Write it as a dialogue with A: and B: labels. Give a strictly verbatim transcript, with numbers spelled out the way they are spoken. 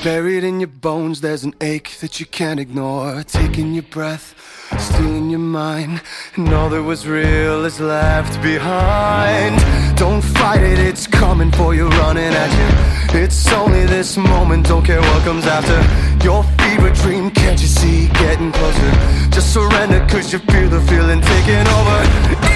A: Buried in your bones, there's an ache that you can't ignore. Taking your breath, stealing your mind, and all that was real is left behind. Don't fight it, it's coming for you, running at you. It's only this moment, don't care what comes after. Your fever dream, can't you see, getting closer. Just surrender, cause you feel the feeling taking over.